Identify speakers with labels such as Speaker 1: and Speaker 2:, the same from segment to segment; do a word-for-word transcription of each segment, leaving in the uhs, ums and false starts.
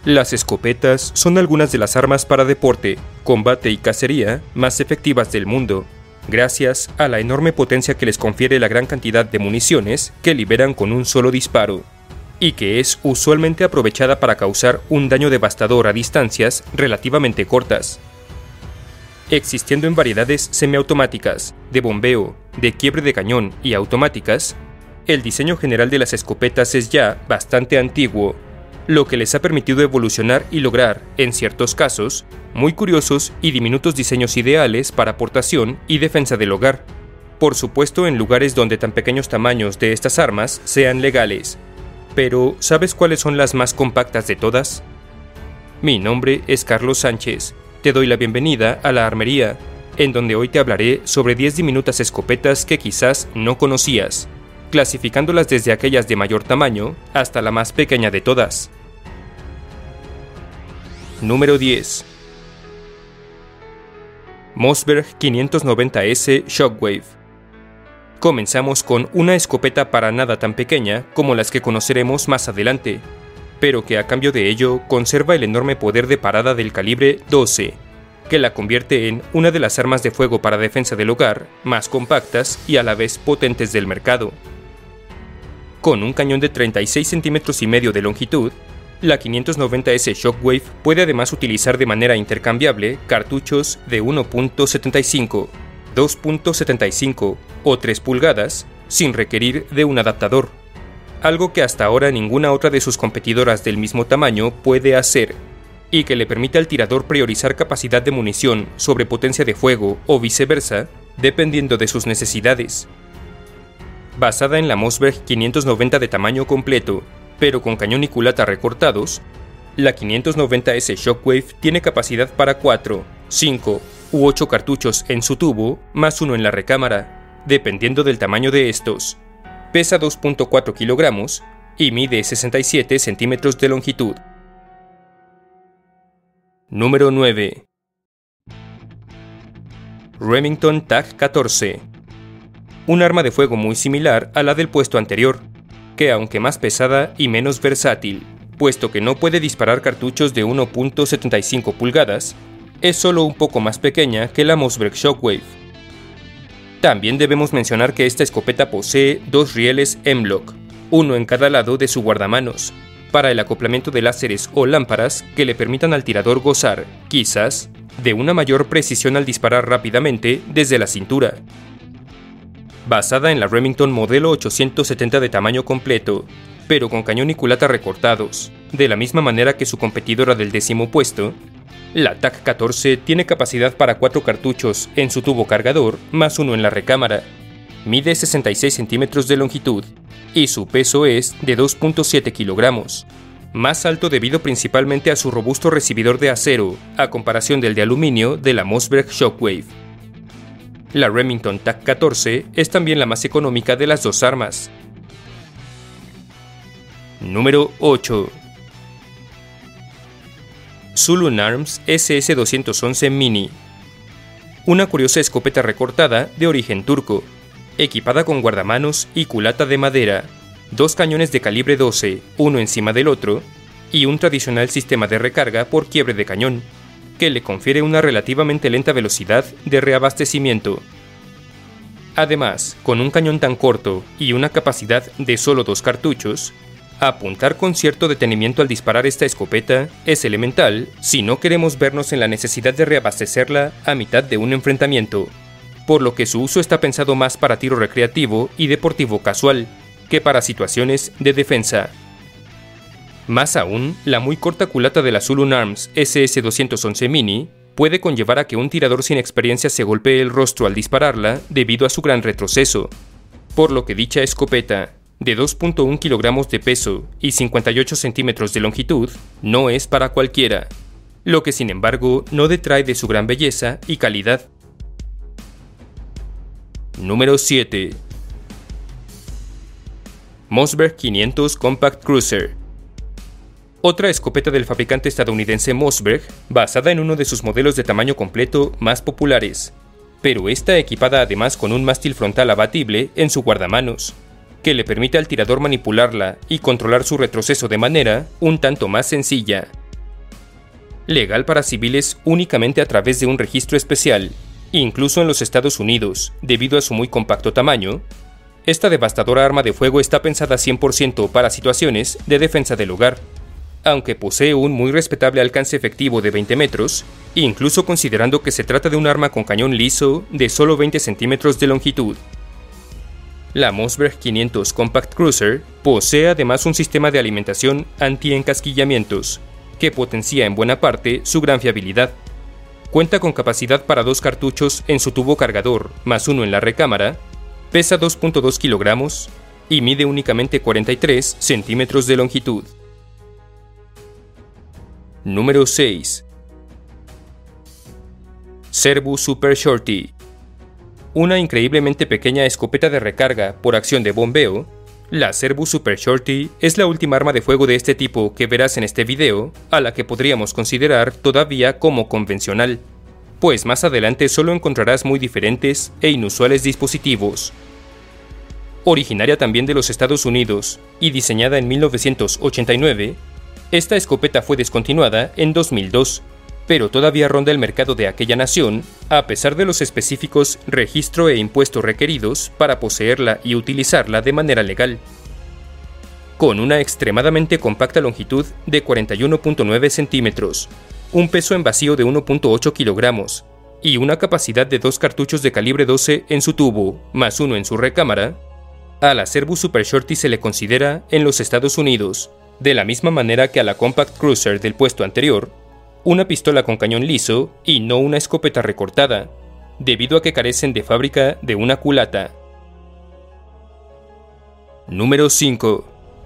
Speaker 1: Las escopetas son algunas de las armas para deporte, combate y cacería más efectivas del mundo, gracias a la enorme potencia que les confiere la gran cantidad de municiones que liberan con un solo disparo, y que es usualmente aprovechada para causar un daño devastador a distancias relativamente cortas. Existiendo en variedades semiautomáticas, de bombeo, de quiebre de cañón y automáticas, el diseño general de las escopetas es ya bastante antiguo, lo que les ha permitido evolucionar y lograr, en ciertos casos, muy curiosos y diminutos diseños ideales para portación y defensa del hogar. Por supuesto, en lugares donde tan pequeños tamaños de estas armas sean legales. Pero, ¿sabes cuáles son las más compactas de todas? Mi nombre es Carlos Sánchez. Te doy la bienvenida a La Armería, en donde hoy te hablaré sobre diez diminutas escopetas que quizás no conocías, clasificándolas desde aquellas de mayor tamaño hasta la más pequeña de todas. Número diez. Mossberg quinientos noventa ese Shockwave. Comenzamos con una escopeta para nada tan pequeña como las que conoceremos más adelante, pero que a cambio de ello conserva el enorme poder de parada del calibre doce, que la convierte en una de las armas de fuego para defensa del hogar más compactas y a la vez potentes del mercado. Con un cañón de treinta y seis centímetros y medio de longitud, la quinientos noventa ese Shockwave puede además utilizar de manera intercambiable cartuchos de uno punto setenta y cinco, dos punto setenta y cinco o tres pulgadas sin requerir de un adaptador, algo que hasta ahora ninguna otra de sus competidoras del mismo tamaño puede hacer, y que le permite al tirador priorizar capacidad de munición sobre potencia de fuego o viceversa, dependiendo de sus necesidades. Basada en la Mossberg quinientos noventa de tamaño completo, pero con cañón y culata recortados, la quinientos noventa ese Shockwave tiene capacidad para cuatro, cinco u ocho cartuchos en su tubo, más uno en la recámara, dependiendo del tamaño de estos. Pesa dos punto cuatro kilogramos y mide sesenta y siete centímetros de longitud. Número nueve. Remington TAC catorce. Un arma de fuego muy similar a la del puesto anterior, que aunque más pesada y menos versátil, puesto que no puede disparar cartuchos de uno punto setenta y cinco pulgadas, es solo un poco más pequeña que la Mossberg Shockwave. También debemos mencionar que esta escopeta posee dos rieles M-LOK, uno en cada lado de su guardamanos, para el acoplamiento de láseres o lámparas que le permitan al tirador gozar, quizás, de una mayor precisión al disparar rápidamente desde la cintura. Basada en la Remington modelo ochocientos setenta de tamaño completo, pero con cañón y culata recortados, de la misma manera que su competidora del décimo puesto, la TAC catorce tiene capacidad para cuatro cartuchos en su tubo cargador, más uno en la recámara. Mide sesenta y seis centímetros de longitud, y su peso es de dos punto siete kilogramos, más alto debido principalmente a su robusto recibidor de acero, a comparación del de aluminio de la Mossberg Shockwave. La Remington TAC catorce es también la más económica de las dos armas. Número ocho. Zulun Arms ese ese doscientos once Mini. Una curiosa escopeta recortada de origen turco, equipada con guardamanos y culata de madera, dos cañones de calibre doce, uno encima del otro, y un tradicional sistema de recarga por quiebre de cañón, que le confiere una relativamente lenta velocidad de reabastecimiento. Además, con un cañón tan corto y una capacidad de solo dos cartuchos, apuntar con cierto detenimiento al disparar esta escopeta es elemental si no queremos vernos en la necesidad de reabastecerla a mitad de un enfrentamiento, por lo que su uso está pensado más para tiro recreativo y deportivo casual que para situaciones de defensa. Más aún, la muy corta culata de la Zulun Arms ese ese doscientos once Mini puede conllevar a que un tirador sin experiencia se golpee el rostro al dispararla debido a su gran retroceso, por lo que dicha escopeta, de dos punto uno kilogramos de peso y cincuenta y ocho centímetros de longitud, no es para cualquiera, lo que sin embargo no detrae de su gran belleza y calidad. Número siete. Mossberg quinientos Compact Cruiser. Otra escopeta del fabricante estadounidense Mossberg, basada en uno de sus modelos de tamaño completo más populares, pero esta equipada además con un mástil frontal abatible en su guardamanos, que le permite al tirador manipularla y controlar su retroceso de manera un tanto más sencilla. legal para civiles únicamente a través de un registro especial, incluso en los Estados Unidos, debido a su muy compacto tamaño. Esta devastadora arma de fuego está pensada cien por ciento para situaciones de defensa del hogar, aunque posee un muy respetable alcance efectivo de veinte metros, incluso considerando que se trata de un arma con cañón liso de solo veinte centímetros de longitud. La Mossberg quinientos Compact Cruiser posee además un sistema de alimentación anti-encasquillamientos, que potencia en buena parte su gran fiabilidad. Cuenta con capacidad para dos cartuchos en su tubo cargador, más uno en la recámara, pesa dos punto dos kilogramos y mide únicamente cuarenta y tres centímetros de longitud. Número seis. Serbu Super Shorty. Una increíblemente pequeña escopeta de recarga por acción de bombeo, la Serbu Super Shorty es la última arma de fuego de este tipo que verás en este video, a la que podríamos considerar todavía como convencional, pues más adelante solo encontrarás muy diferentes e inusuales dispositivos. Originaria también de los Estados Unidos y diseñada en mil novecientos ochenta y nueve, esta escopeta fue descontinuada en dos mil dos, pero todavía ronda el mercado de aquella nación, a pesar de los específicos registro e impuestos requeridos para poseerla y utilizarla de manera legal. Con una extremadamente compacta longitud de cuarenta y uno punto nueve centímetros, un peso en vacío de uno punto ocho kilogramos y una capacidad de dos cartuchos de calibre doce en su tubo, más uno en su recámara, a la Serbu Super Shorty se le considera en los Estados Unidos, de la misma manera que a la Compact Cruiser del puesto anterior, una pistola con cañón liso y no una escopeta recortada, debido a que carecen de fábrica de una culata. Número cinco.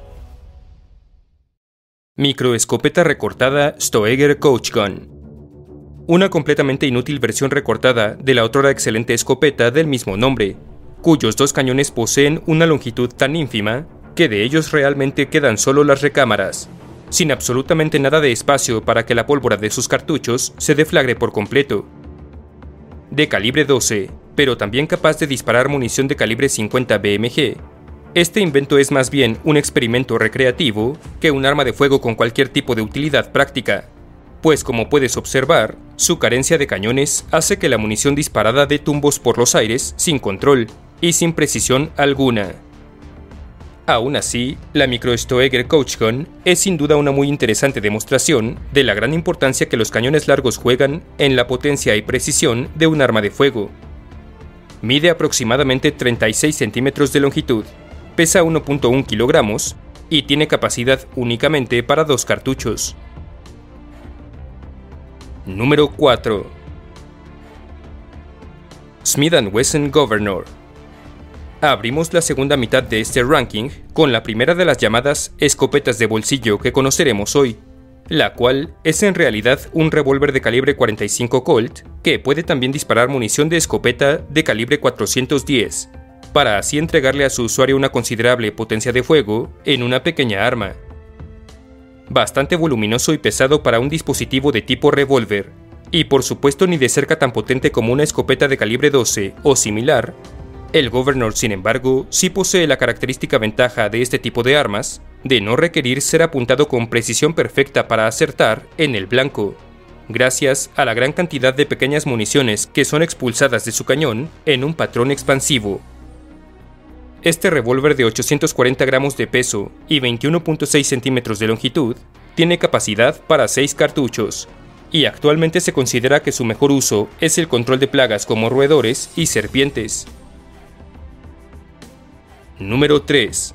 Speaker 1: Microescopeta recortada Stoeger Coach Gun. Una completamente inútil versión recortada de la otrora excelente escopeta del mismo nombre, cuyos dos cañones poseen una longitud tan ínfima que de ellos realmente quedan solo las recámaras, sin absolutamente nada de espacio para que la pólvora de sus cartuchos se deflagre por completo. De calibre doce, pero también capaz de disparar munición de calibre cincuenta B M G, este invento es más bien un experimento recreativo que un arma de fuego con cualquier tipo de utilidad práctica, pues como puedes observar, su carencia de cañones hace que la munición disparada dé tumbos por los aires sin control y sin precisión alguna. Aún así, la Micro Stoeger Coach Gun es sin duda una muy interesante demostración de la gran importancia que los cañones largos juegan en la potencia y precisión de un arma de fuego. Mide aproximadamente treinta y seis centímetros de longitud, pesa uno punto uno kilogramos y tiene capacidad únicamente para dos cartuchos. Número cuatro. Smith and Wesson Governor. Abrimos la segunda mitad de este ranking con la primera de las llamadas escopetas de bolsillo que conoceremos hoy, la cual es en realidad un revólver de calibre cuarenta y cinco Colt que puede también disparar munición de escopeta de calibre cuatrocientos diez, para así entregarle a su usuario una considerable potencia de fuego en una pequeña arma. Bastante voluminoso y pesado para un dispositivo de tipo revólver, y por supuesto ni de cerca tan potente como una escopeta de calibre doce o similar, el Governor, sin embargo, sí posee la característica ventaja de este tipo de armas de no requerir ser apuntado con precisión perfecta para acertar en el blanco, gracias a la gran cantidad de pequeñas municiones que son expulsadas de su cañón en un patrón expansivo. Este revólver de ochocientos cuarenta gramos de peso y veintiuno punto seis centímetros de longitud tiene capacidad para seis cartuchos, y actualmente se considera que su mejor uso es el control de plagas como roedores y serpientes. Número tres.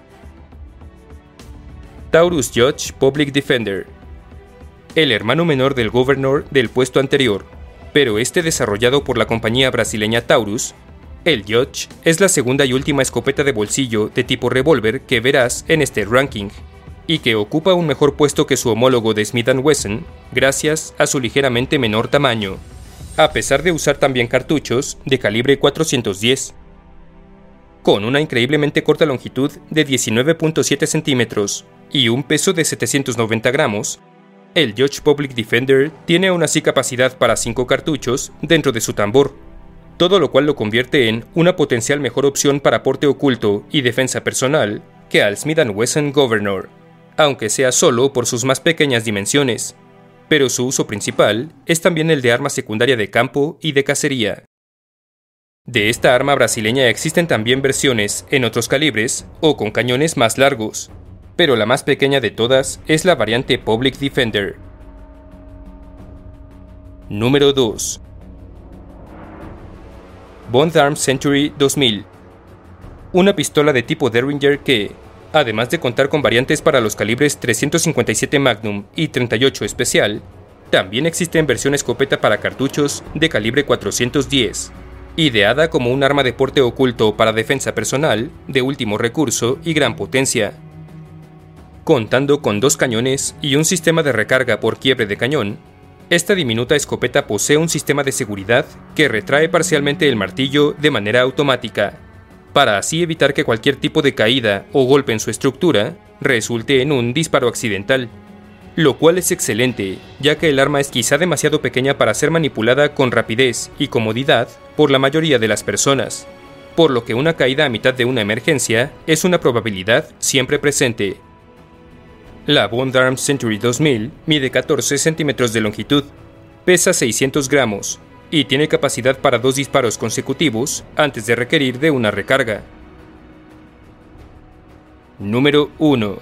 Speaker 1: Taurus Judge Public Defender. El hermano menor del Governor del puesto anterior, pero este desarrollado por la compañía brasileña Taurus, el Judge es la segunda y última escopeta de bolsillo de tipo revólver que verás en este ranking, y que ocupa un mejor puesto que su homólogo de Smith and Wesson gracias a su ligeramente menor tamaño, a pesar de usar también cartuchos de calibre cuatrocientos diez. Con una increíblemente corta longitud de diecinueve punto siete centímetros y un peso de setecientos noventa gramos, el Judge Public Defender tiene aún así capacidad para cinco cartuchos dentro de su tambor, todo lo cual lo convierte en una potencial mejor opción para porte oculto y defensa personal que al Smith and Wesson Governor, aunque sea solo por sus más pequeñas dimensiones, pero su uso principal es también el de arma secundaria de campo y de cacería. De esta arma brasileña existen también versiones en otros calibres o con cañones más largos, pero la más pequeña de todas es la variante Public Defender. Número dos. Bond Arms Century dos mil. Una pistola de tipo Derringer que, además de contar con variantes para los calibres trescientos cincuenta y siete Magnum y treinta y ocho Especial, también existe en versión escopeta para cartuchos de calibre cuatrocientos diez, ideada como un arma de porte oculto para defensa personal, de último recurso y gran potencia. Contando con dos cañones y un sistema de recarga por quiebre de cañón, esta diminuta escopeta posee un sistema de seguridad que retrae parcialmente el martillo de manera automática, para así evitar que cualquier tipo de caída o golpe en su estructura resulte en un disparo accidental, lo cual es excelente, ya que el arma es quizá demasiado pequeña para ser manipulada con rapidez y comodidad por la mayoría de las personas, por lo que una caída a mitad de una emergencia es una probabilidad siempre presente. La Bond Arms Century dos mil mide catorce centímetros de longitud, pesa seiscientos gramos y tiene capacidad para dos disparos consecutivos antes de requerir de una recarga. Número uno.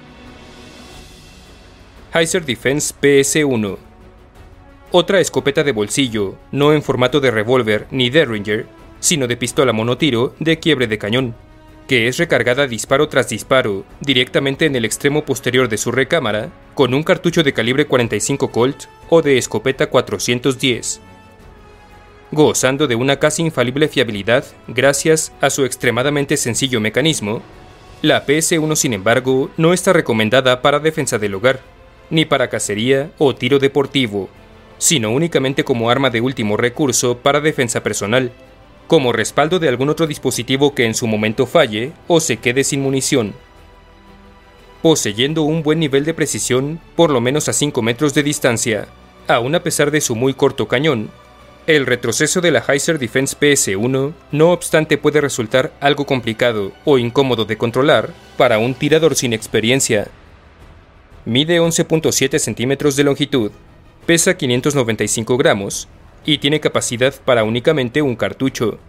Speaker 1: Heiser Defense P S uno. Otra escopeta de bolsillo, no en formato de revólver ni Derringer, sino de pistola monotiro de quiebre de cañón, que es recargada disparo tras disparo directamente en el extremo posterior de su recámara con un cartucho de calibre cuarenta y cinco Colt o de escopeta cuatrocientos diez. Gozando de una casi infalible fiabilidad gracias a su extremadamente sencillo mecanismo, la P S uno sin embargo no está recomendada para defensa del hogar, ni para cacería o tiro deportivo, sino únicamente como arma de último recurso para defensa personal, como respaldo de algún otro dispositivo que en su momento falle o se quede sin munición. Poseyendo un buen nivel de precisión, por lo menos a cinco metros de distancia, aun a pesar de su muy corto cañón, el retroceso de la Heiser Defense P S uno, no obstante, puede resultar algo complicado o incómodo de controlar para un tirador sin experiencia. Mide once punto siete centímetros de longitud, pesa quinientos noventa y cinco gramos y tiene capacidad para únicamente un cartucho.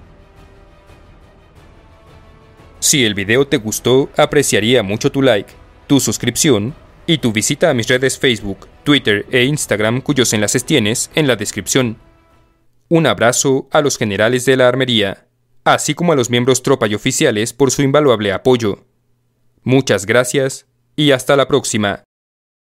Speaker 1: Si el video te gustó, apreciaría mucho tu like, tu suscripción y tu visita a mis redes Facebook, Twitter e Instagram, cuyos enlaces tienes en la descripción. Un abrazo a los generales de la armería, así como a los miembros tropa y oficiales por su invaluable apoyo. Muchas gracias y hasta la próxima.